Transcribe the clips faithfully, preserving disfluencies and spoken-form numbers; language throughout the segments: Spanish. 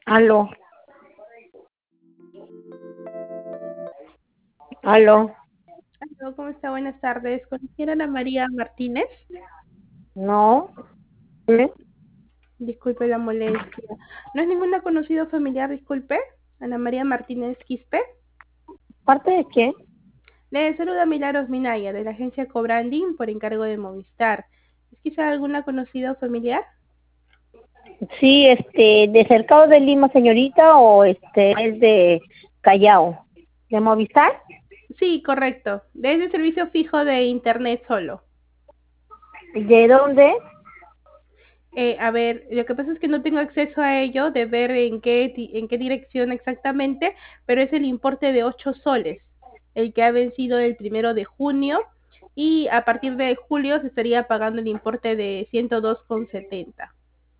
Aló, aló, Aló, ¿cómo está? Buenas tardes. ¿Conociera a Ana María Martínez? no, ¿eh? Disculpe la molestia. ¿No es ninguna conocido familiar, disculpe? Ana María Martínez Quispe. ¿Parte de qué? Le saluda Milagros Minaya, de la agencia Cobranding, por encargo de Movistar. ¿Es quizá alguna conocida o familiar? Sí, este, de Cercado de Lima, señorita, o este, es de Callao, de Movistar. Sí, correcto. Desde servicio fijo de internet solo. ¿De dónde? Eh, a ver, lo que pasa es que no tengo acceso a ello de ver en qué, di- en qué dirección exactamente, pero es el importe de ocho soles, el que ha vencido el primero de junio, y a partir de julio se estaría pagando el importe de ciento dos con setenta.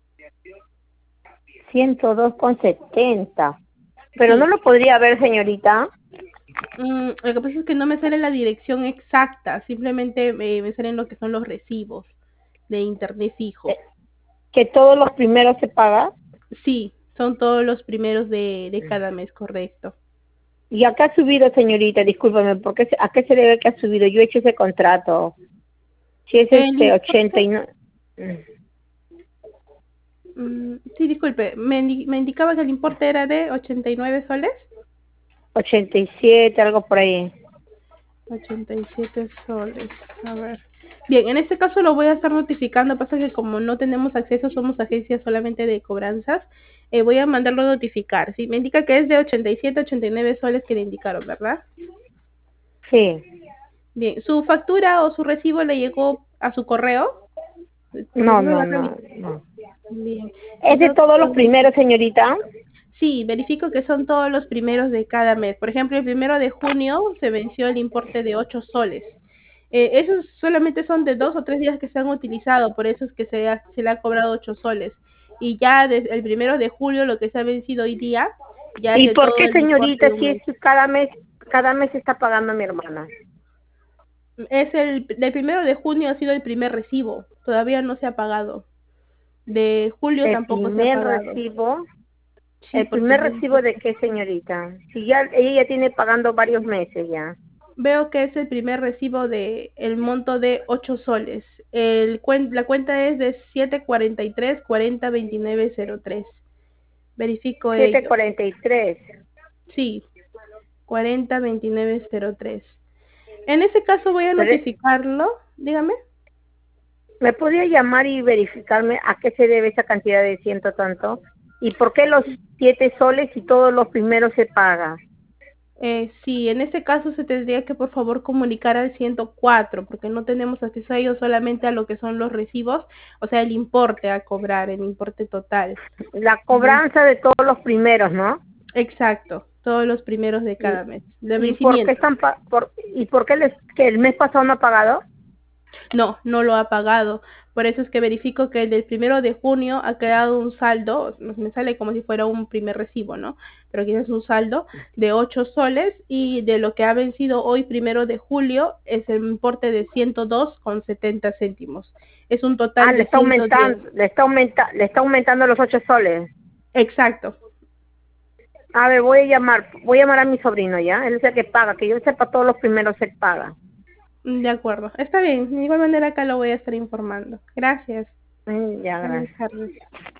ciento dos con setenta. Pero no Sí. lo podría ver, señorita, Mm, lo que pasa es que no me sale la dirección exacta, simplemente me, me salen lo que son los recibos de internet eh, fijo. que todos los primeros se pagan. Sí, son todos los primeros de, de cada mes, correcto. ¿Y acá ha subido, señorita? Discúlpame, ¿por qué, se- ¿a qué se debe que ha subido? Yo he hecho ese contrato. Si es El este importe. ochenta y nueve. Mm, sí, disculpe, me, indi- me indicaba que el importe era de ochenta y nueve soles. ochenta y siete, algo por ahí. ochenta y siete soles, a ver. Bien, en este caso lo voy a estar notificando, pasa que como no tenemos acceso, somos agencias solamente de cobranzas, eh, voy a mandarlo a notificar. Sí, me indica que es de ochenta y siete, ochenta y nueve soles que le indicaron, ¿verdad? Sí. Bien, ¿su factura o su recibo le llegó a su correo? Porque No, no lo no, ha revisado. no, no. Bien, ¿Es de eso todos los primeros, señorita? sí, verifico que son todos los primeros de cada mes. Por ejemplo, el primero de junio se venció el importe de ocho soles. Eh, esos solamente son de dos o tres días que se han utilizado, por eso es que se, ha- se le ha cobrado ocho soles. Y ya desde el primero de julio, lo que se ha vencido hoy día, ya es ¿Y de por todo qué, el importe señorita, de un si es mes. que cada mes, cada mes está pagando mi hermana? Es el, del primero de junio ha sido el primer recibo, todavía no se ha pagado. De julio El tampoco se ha primer pagado. recibo, Sí, ¿el porque primer yo recibo de qué, señorita? Si ya, ella ya tiene pagando varios meses ya. veo que es el primer recibo de el monto de ocho soles. El cuen- la cuenta es de siete cuarenta y tres cuarenta veintinueve cero tres. Verifico Siete ello. cuarenta y tres. Sí, cuarenta veintinueve cero tres. En ese caso voy a Pero, notificarlo. Dígame. ¿me podría llamar y verificarme a qué se debe esa cantidad de ciento tanto? ¿Y por qué los siete soles y todos los primeros se pagan? Eh, sí, en este caso se tendría que por favor comunicar al ciento cuatro porque no tenemos acceso a ellos, solamente a lo que son los recibos, o sea, el importe a cobrar, el importe total. La Ujú. cobranza de todos los primeros, ¿no? Exacto, todos los primeros de ¿Y, cada mes, de y por qué vencimiento. están pa- por, y por qué les, que el mes pasado no ha pagado? No, no lo ha pagado. Por eso es que verifico que el del primero de junio ha quedado un saldo, me sale como si fuera un primer recibo, ¿no? Pero aquí es un saldo de ocho soles, y de lo que ha vencido hoy primero de julio es el importe de ciento dos con setenta céntimos. Es un Ah, total le de está ciento diez. aumentando, le está aumenta, le está aumentando los ocho soles. Exacto. A ver, voy a llamar, voy a llamar a mi sobrino ya, él es el que paga, que yo sepa todos los primeros se paga. De acuerdo. Está bien. De igual manera acá lo voy a estar informando. Gracias. Mm, ya, Buenas gracias. tardes.